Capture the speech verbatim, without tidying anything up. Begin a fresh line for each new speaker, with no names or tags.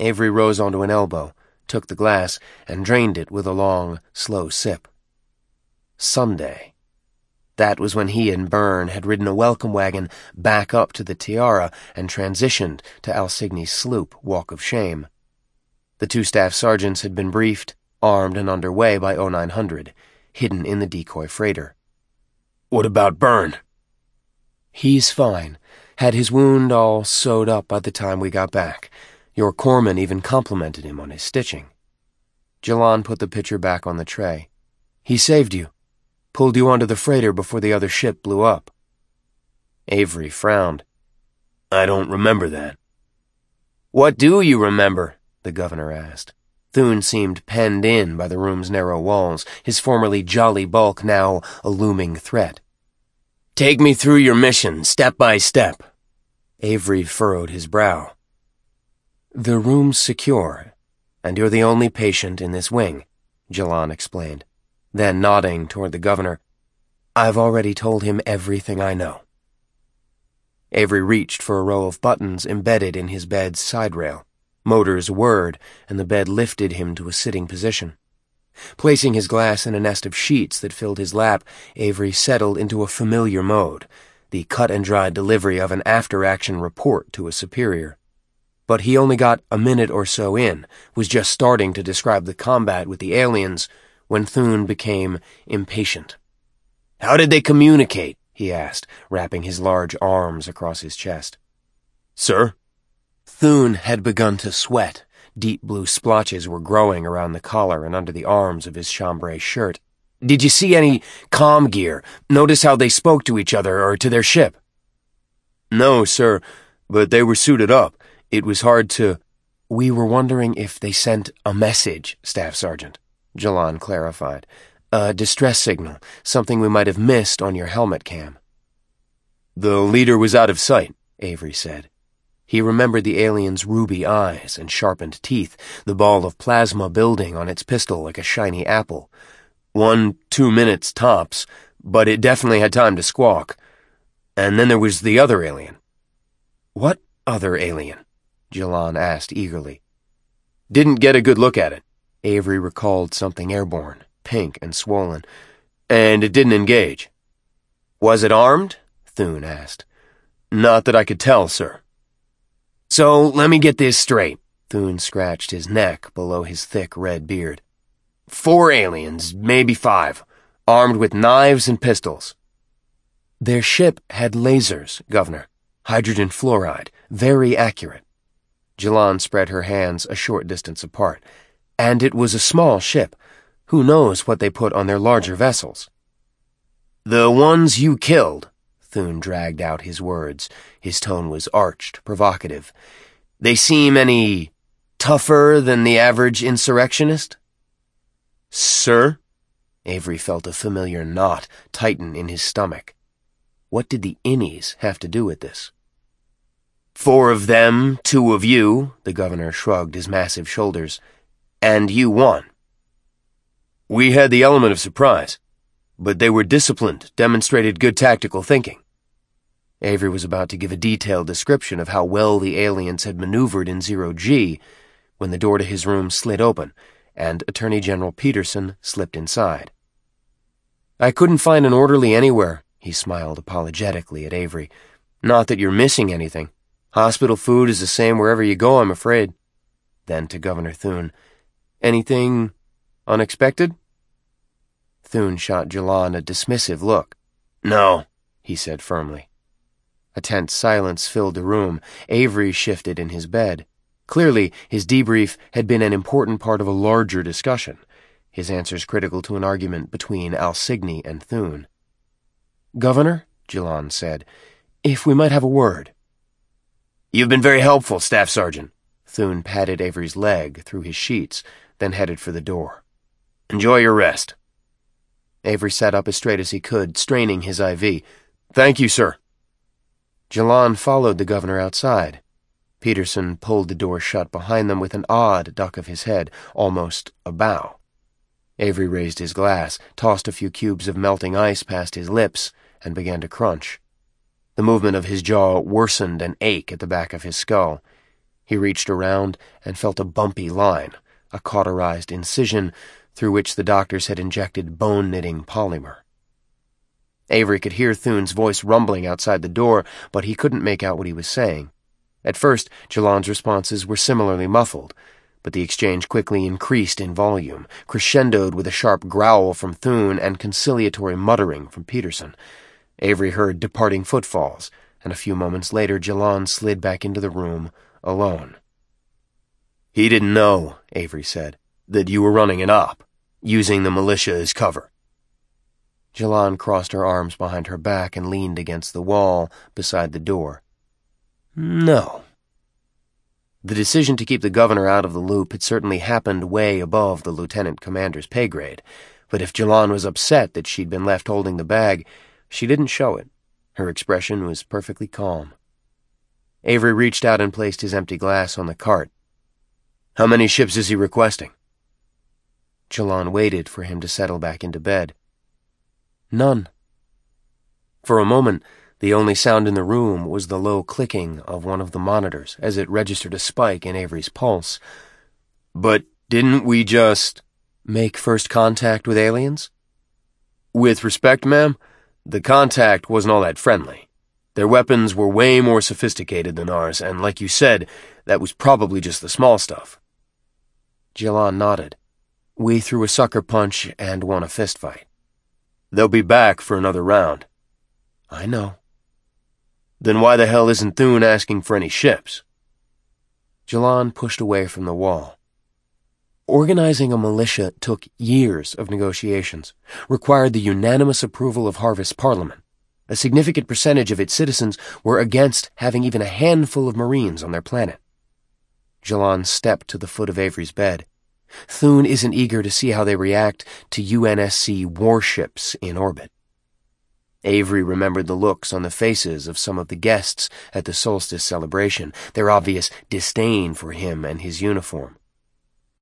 Avery rose onto an elbow, took the glass, and drained it with a long, slow sip. Sunday. That was when he and Byrne had ridden a welcome wagon back up to the Tiara and transitioned to Alsigny's sloop, Walk of Shame. The two staff sergeants had been briefed, armed and underway by oh nine hundred, hidden in the decoy freighter. "What about Byrne?" "He's fine. Had his wound all sewed up by the time we got back. Your corpsman even complimented him on his stitching." Jalon put the pitcher back on the tray. "He saved you. Pulled you onto the freighter before the other ship blew up." Avery frowned. "I don't remember that." "What do you remember?" the governor asked. Thune seemed penned in by the room's narrow walls, his formerly jolly bulk now a looming threat. "Take me through your mission, step by step." Avery furrowed his brow. "The room's secure, and you're the only patient in this wing," Jalon explained. Then, nodding toward the governor, "I've already told him everything I know." Avery reached for a row of buttons embedded in his bed's side rail. Motors whirred, and the bed lifted him to a sitting position. Placing his glass in a nest of sheets that filled his lap, Avery settled into a familiar mode, the cut-and-dried delivery of an after-action report to a superior. But he only got a minute or so in, was just starting to describe the combat with the aliens, when Thune became impatient. "How did they communicate?" he asked, wrapping his large arms across his chest. "Sir?" Thune had begun to sweat. Deep blue splotches were growing around the collar and under the arms of his chambray shirt. "Did you see any comm gear? Notice how they spoke to each other or to their ship?" "No, sir, but they were suited up. It was hard to—" "We were wondering if they sent a message, Staff Sergeant," Jalon clarified. "A distress signal, something we might have missed on your helmet cam." "The leader was out of sight," Avery said. He remembered the alien's ruby eyes and sharpened teeth, the ball of plasma building on its pistol like a shiny apple. One, two minutes tops, but it definitely had time to squawk. And then there was the other alien. "What other alien?" Jalon asked eagerly. "Didn't get a good look at it." Avery recalled something airborne, pink and swollen. "And it didn't engage." "Was it armed?" Thune asked. "Not that I could tell, sir." "So, let me get this straight." Thune scratched his neck below his thick red beard. "Four aliens, maybe five, armed with knives and pistols." "Their ship had lasers, Governor. Hydrogen fluoride, very accurate." Jalon spread her hands a short distance apart. "And it was a small ship. Who knows what they put on their larger vessels?" "The ones you killed," Thune dragged out his words. His tone was arched, provocative. "They seem any tougher than the average insurrectionist?" "Sir?" Avery felt a familiar knot tighten in his stomach. What did the innies have to do with this? "Four of them, two of you," the governor shrugged his massive shoulders, "and you won." "We had the element of surprise, but they were disciplined, demonstrated good tactical thinking." Avery was about to give a detailed description of how well the aliens had maneuvered in Zero G when the door to his room slid open, and Attorney General Peterson slipped inside. "I couldn't find an orderly anywhere," he smiled apologetically at Avery. "Not that you're missing anything. Hospital food is the same wherever you go, I'm afraid." Then to Governor Thune, "Anything unexpected?" Thune shot Jalon a dismissive look. "No," he said firmly. A tense silence filled the room. Avery shifted in his bed. Clearly, his debrief had been an important part of a larger discussion, his answers critical to an argument between Alsigny and Thune. "Governor," Jalon said, "if we might have a word." "You've been very helpful, Staff Sergeant." Thune patted Avery's leg through his sheets, then headed for the door. "Enjoy your rest." Avery sat up as straight as he could, straining his I V. "Thank you, sir." Jalon followed the governor outside. Peterson pulled the door shut behind them with an odd duck of his head, almost a bow. Avery raised his glass, tossed a few cubes of melting ice past his lips, and began to crunch. The movement of his jaw worsened an ache at the back of his skull. He reached around and felt a bumpy line, a cauterized incision through which the doctors had injected bone-knitting polymer. Avery could hear Thune's voice rumbling outside the door, but he couldn't make out what he was saying. At first, Jalon's responses were similarly muffled, but the exchange quickly increased in volume, crescendoed with a sharp growl from Thune and conciliatory muttering from Peterson. Avery heard departing footfalls, and a few moments later Jalon slid back into the room, alone. "He didn't know," Avery said, "that you were running an op, using the militia as cover." Jalon crossed her arms behind her back and leaned against the wall beside the door. "No." The decision to keep the governor out of the loop had certainly happened way above the lieutenant commander's pay grade, but if Jalon was upset that she'd been left holding the bag, she didn't show it. Her expression was perfectly calm. Avery reached out and placed his empty glass on the cart. "How many ships is he requesting?" Jalon waited for him to settle back into bed. "None." For a moment, the only sound in the room was the low clicking of one of the monitors as it registered a spike in Avery's pulse. "But didn't we just—" "Make first contact with aliens?" "With respect, ma'am, the contact wasn't all that friendly. Their weapons were way more sophisticated than ours, and like you said, that was probably just the small stuff." Jalon nodded. "We threw a sucker punch and won a fistfight." "They'll be back for another round." "I know." "Then why the hell isn't Thune asking for any ships?" Jalon pushed away from the wall. Organizing a militia took years of negotiations, required the unanimous approval of Harvest's parliament. A significant percentage of its citizens were against having even a handful of Marines on their planet. Jalon stepped to the foot of Avery's bed. Thune isn't eager to see how they react to U N S C warships in orbit. Avery remembered the looks on the faces of some of the guests at the solstice celebration, their obvious disdain for him and his uniform.